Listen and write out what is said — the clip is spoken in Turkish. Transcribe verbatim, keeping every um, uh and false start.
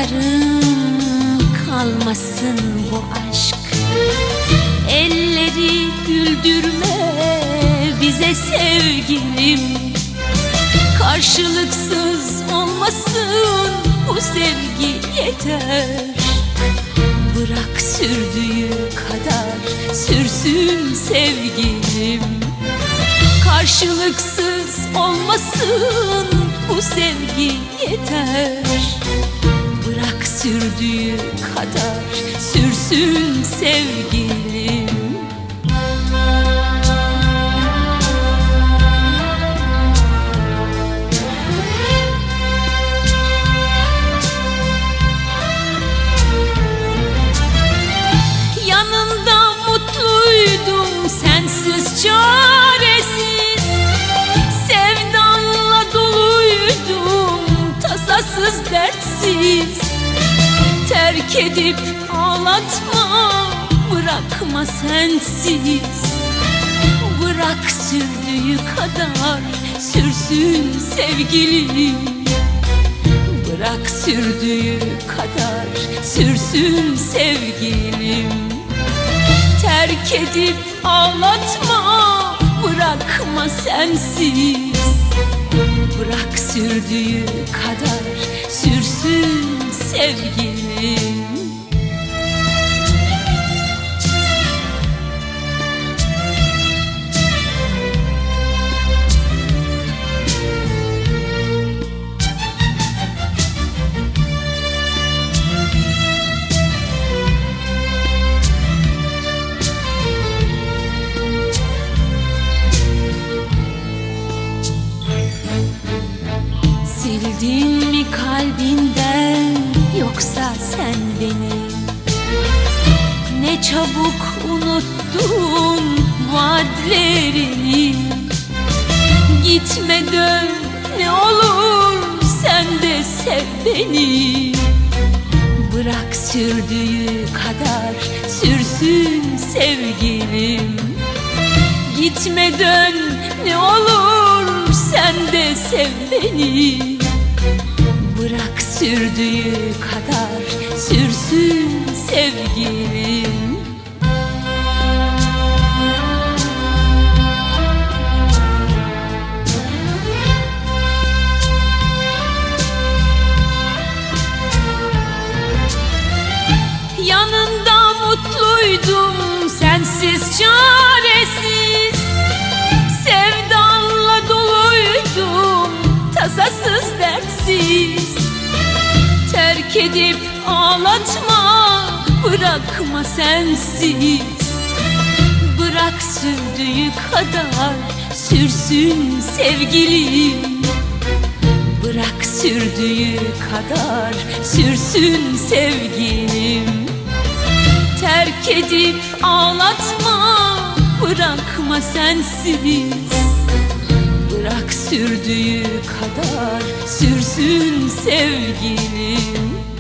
yarım kalmasın bu aşk. Elleri güldürme bize sevgilim, karşılıksız olmasın bu sevgi yeter. Bırak sürdüğü kadar sürsün sevgilim, karşılıksız olmasın bu sevgi yeter. Bırak sürdüğü kadar sürsün sevgilim. Yanında mutluydum, sensiz çaresiz. Sevdanla doluydum, tasasız dertsiz. Terk edip ağlatma, bırakma sensiz. Bırak sürdüğü kadar sürsün sevgilim. Bırak sürdüğü kadar sürsün sevgilim. Terk edip ağlatma, bırakma sensiz. Bırak sürdüğü kadar sürsün sevgilim. Sildin mi kalbinden yoksa sen beni? Ne çabuk unuttun vaatlerini. Gitme dön ne olur, sen de sev beni. Bırak sürdüğü kadar sürsün sevgilim. Gitme dön ne olur, sen de sev beni. Bırak sürdüğü kadar sürsün sevgilim. Yanında mutluydum, sensiz çaresiz. Sevdanla doluydum, tasasız dertsiz. Terk edip ağlatma, bırakma sensiz. Bırak sürdüğü kadar sürsün sevgilim. Bırak sürdüğü kadar sürsün sevgilim. Terk edip ağlatma, bırakma sensiz. Bırak sürdüğü kadar sürsün sevgilim.